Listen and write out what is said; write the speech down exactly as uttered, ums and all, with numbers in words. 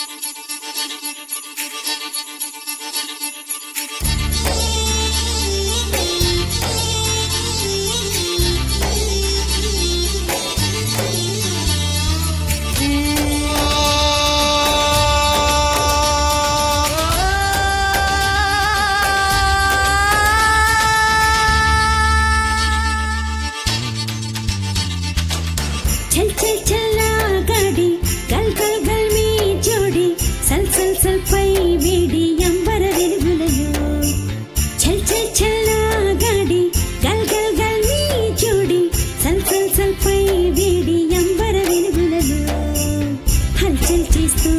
चल चल चला गाड़ी गल गल गल मी जोड़ी सल सल सल पै वेडी अंबर वेलुगुललो चल चल चला गाड़ी गल गल गल मी जोड़ी सल सल सल पै वेडी अंबर वेलुगुललो हलचल చేస్తూ